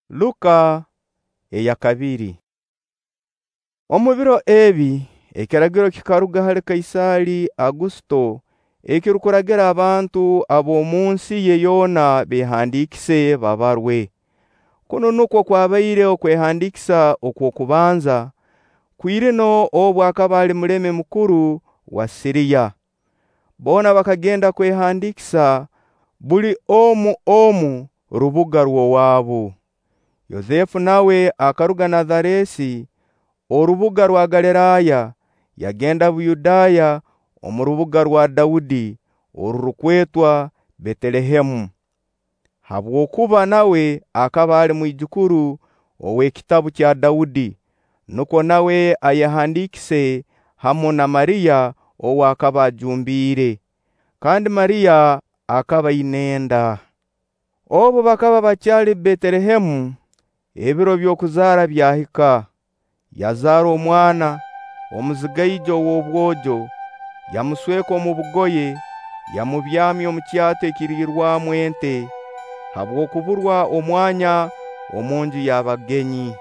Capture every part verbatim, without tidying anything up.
Luka eya kabiri. Omubiro ebi ekiragiro kikaruga hali Kaisari Augusto ekirukuragira abantu abo munsi ye yona behandikise babarwe. Kuno nuko kwabaire okwehandikisa okwo kubanza kwirino obwa kabali muleme mukuru wa Siriya. Bona bakagenda kwehandikisa buli omu omu rubuga rwo wabo. Yosefu nawe akaruga Nazaresi orubuga rwa Galilaya yagenda Buyudaya omurubuga rwa Daudi orurukwetwa Betelehemu. Habwokuba nawe akabali mwijukuru owe kitabu kya Daudi, nuko nawe ayahandikise hamo na Maria owa akabajumbire, kandi Maria akaba inenda. Obo bakaba bacyali Betelehemu ebiro byokuzara byahika. Yazara omwana omuzigaijo w'obwojo, yamusweka mu bugoye, yamubyamya omu kyato ekirirwamu ente, habwokuburwa omwanya omunju y'abagenyi.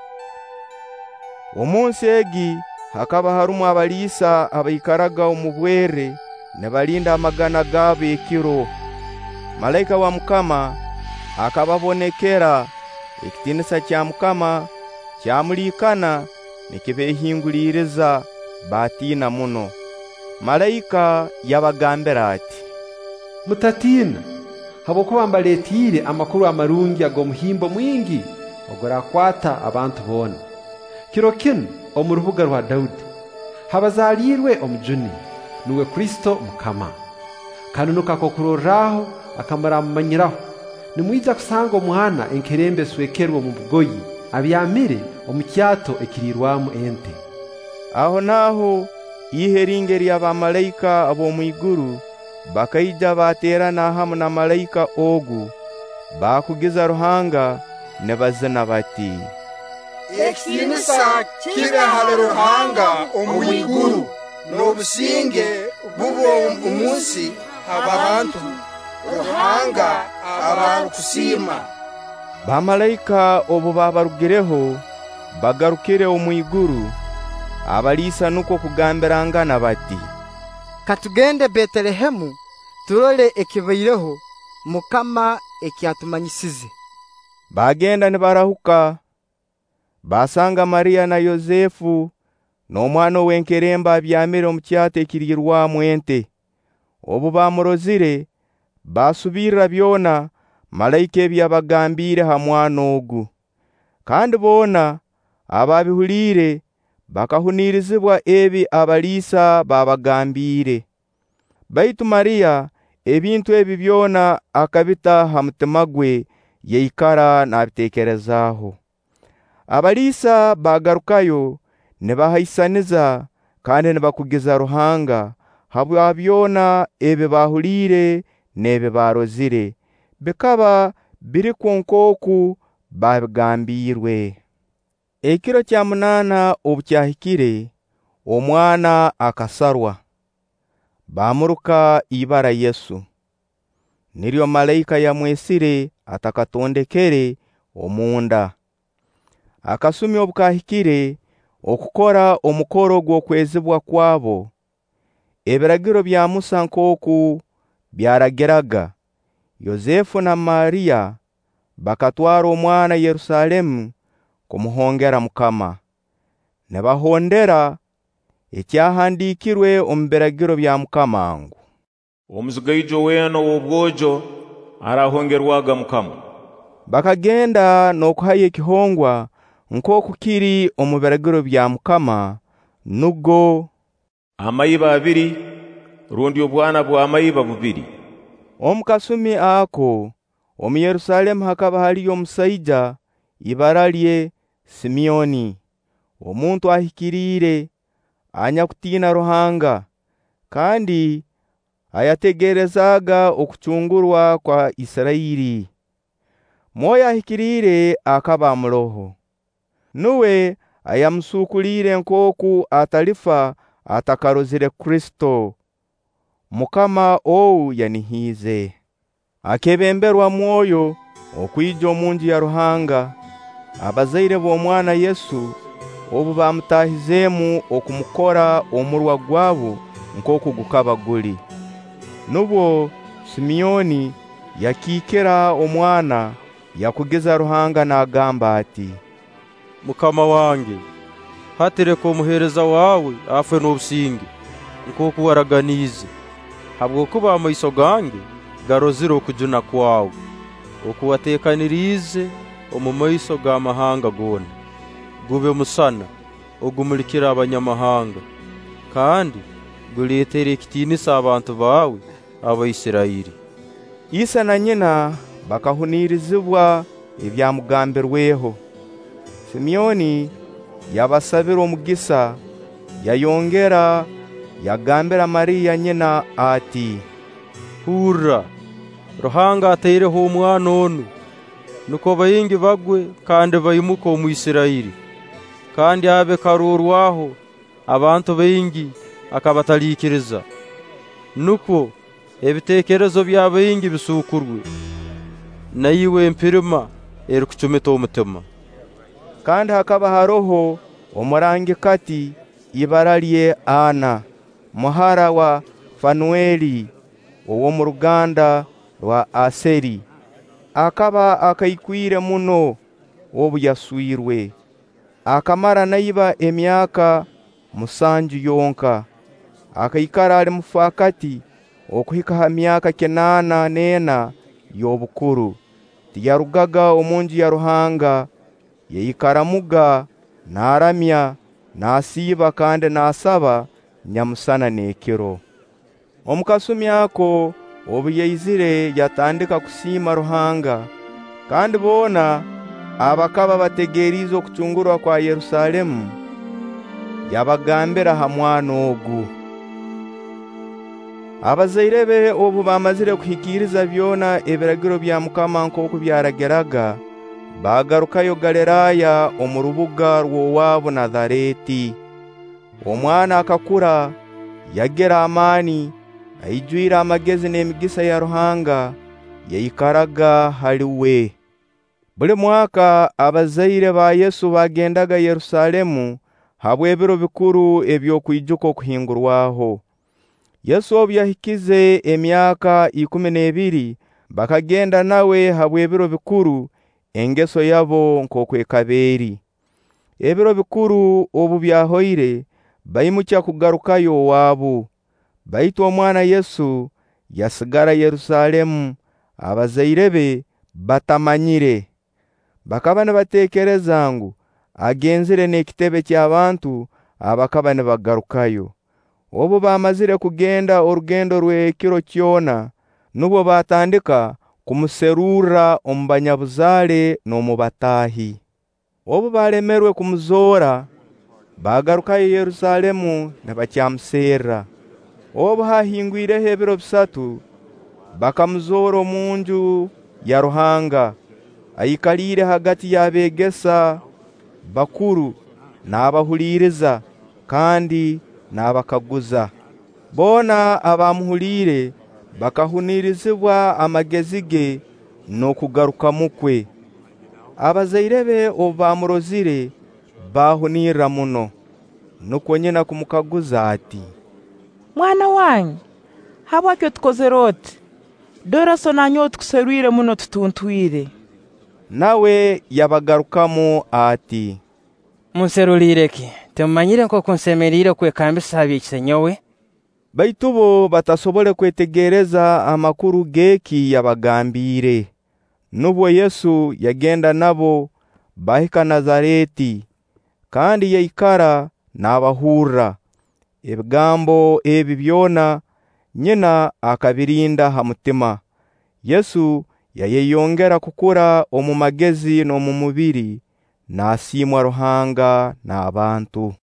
Omunsi egi hakaba harumu abalisa abaikaraga omu bwere ne balinda amagana gabo ekiro. Malaika wa Mukama akababonekera, ekitinisa kya Mukama kyamulikana nikibehinguliriza batina muno. Malaika yabagambira ati, mutatina, habwokuba mbaletire amakuru amarungi ago muhimbo mwingi ogorakwata abantu bona. Kiro kinu omu rubuga rwa Daudi habazalirwe omujuni nuwe Kristo Mukama. Kandi nukako kuroraho akamuramanyiraho, nimwija kusanga omwana enkerembe swekerwa mu bugoyi abyamire omu kyato ekirirwamu ente. Aho naho iheringe ly'abamalayika abo mwiguru bakaija baterana hamu na malayika ogu, bakugiza Ruhanga ne bazina bati, ekitinisa kibe hali Ruhanga omwiguru, n'obusinge bubo umunsi abantu Ruhanga abarukusima. Bamalayika obo babarugireho bagarukire omwiguru, abalisa nuko kugambirangana bati, katugende Betelehemu turole ekibaireho Mukama ekyatumanyisize. Bagenda ne barahuka, basanga Maria na Yosefu n'omwana w'enkerembe abyamire omu kyato ekirirwamu ente. Obu bamurozire basubirira byona malayika ebyabagambire ha mwana ogu. Kandi bona ababihulire bakahunirizibwa ebi abalisa babagambire. Baitu Maria ebintu ebi byona akabita ha mutima gwe yeikara nabitekerezaho. Abalisa bagarukayo ne bahaisaniza kandi ne bakugiza Ruhanga habwa byona ebi bahulire nebe barozire, bikaba biri konkoku babigambirwe. Ekiro kya munana obu kyahikire, omwana akasarwa. Bamuruka ibara Yesu. Niryo malayika yamwesire atakatondekere omunda. Akasumi obu kahikire okukora omukoro gw'okwezibwa kwabo, ebiragiro bya Musa nkoku byaragiraga, Yosefu na Maria bakatwara omwana Yerusalemu kumuhongera Mukama. Ne bahondera ekyahandikirwe omu biragiro bya Mukama ngu, omuzigaijo weno w'obwojo arahongerwaga Mukama. Bakagenda n'okuhaya ekihongwa nkoku kiri omu biragiro bya Mukama, nugo amayiba abiri rundi obwana bwa amayiba bubiri. Omu kasumi ako omu Yerusalemu hakaba haliyo omusaija ibara lye Simeoni, omuntu ahikirire anyakutina Ruhanga, kandi ayategerezaga okuchungurwa kwa Isiraeli. Moyo ahikirire akaba muroho, nuwe ayamusukulire nkoku atalifa atakarozire Kristo. Mukama ou yanihize. Akebemberwa mwoyo okwija omunju ya Ruhanga. Abazaire b'omwana Yesu obu bamutahizemu okumukora omurwa gwabo nk'oku gukaba guli. Nubwo Simiyoni yakikira omwana yakugeza Ruhanga nagamba ati, Mukama wange, hatire ko muhereza wawe afe n'obusinge nk'oku waraganize, habwo kuba amaiso gange garozire okujuna kwawe, okuwatekanirize omu maiso g'amahanga gona, gube musana ogumulikira abanyamahanga, kandi guletere ekitiinisa abantu bawe Abaisiraeli. Isa na nyina bakahunirizibwa ebyamugambirweho. Simiyoni yabasabira omugisa, yayongera yagambira Mariya nyina ati, Hurra, Ruhanga ataireho omwana onu, nuko bayingi bagwe kandi bayimuka omu Isiraeli, kandi abe karorwaho abantu bayingi akabataliikiriza, nuko ebitekerezo by'abayingi bisukurwe, nayiwe empirima erikucumita omutima. Kandi hakaba haroho omurangikati ibara lye Ana, muhara wa Fanueli owo mu ruganda rwa Aseri. Akaba akaikwire muno obu yaswirwe, akamara nayiba emyaka musanju yonka. Akaikara ali mufakati okuhika ha myaka kenana nena y'obukuru. Tiyarugaga omunju ya Ruhanga, yayikaramuga naramya nasiiba kandi nasaba nyamusana n'ekiro. Omukasumi ako obu yaizire yatandika kusiima Ruhanga, kandi bona abakaba bategerize okucungurwa kwa Yerusalemu yabagambira ha mwana ogu. Abazaire be obu bamazire kuhikiriza byona ebiragiro bya Mukama nk'oku byarageraga, bagarukayo Galilaya omu rubuga rw'owabo Nazareti. Omwana akakura, yagera amani, aijwira amagezi n'emigisa ya Ruhanga, yayikaraga haliwe. Buli mwaka abazaire ba Yesu bagendaga Yerusalemu habw'ebiro bikuru eby'okwijuka okuhingurwaho. Yesu obu yahikize emyaka ikumi n'ebiri, bakagenda nawe habw'ebiro bikuru, engeso yabo nk'oku ekaberi. Ebiro bikuru obu byahoire, bayimukya kugarukayo owabo. Baitu omwana Yesu yasigara Yerusalemu, abazaire be batamanyire. Bakaba nibatekereza ngu agenzire n'ekitebe ky'abantu abakaba nibagarukayo. Obu bamazire kugenda orugendo rw'ekiro kyona, nubwo batandika kumuserura omu banyabuzale n'omu batahi. Obu balemerwe kumuzora, bagarukayo Yerusalemu nibakyamuserra. Obu hahingwireho ebiro bisatu, bakamuzora omunju ya Ruhanga, ayikalire hagati y'abegesa bakuru n'abahuliriza kandi n'abakaguza. Bona abamuhulire bakahunirizibwa amagezi ge n'okugaruka mukwe. Abazaire be obu bamurozire bahunira muno, nuko nyina kumukaguza ati, Mwana wange, habwaki otukozere oti? Dora so nanyo tukuserwire muno tutuntwire. Nawe yabagarukamu ati, Munserulire ki? Temumanyire nko kunsemerire kwekambisa abikise nyowe? Baitu bo batasobole kwetegereza amakuru geki yabagambire. Nubwo Yesu yagenda nabo bahika Nazareti, kandi yayikara n'abahurra. Ebigambo ebi byona nyina akabirinda ha mutima. Yesu yayeyongera kukura omu magezi n'omu mubiri, nasiimwa Ruhanga n'abantu.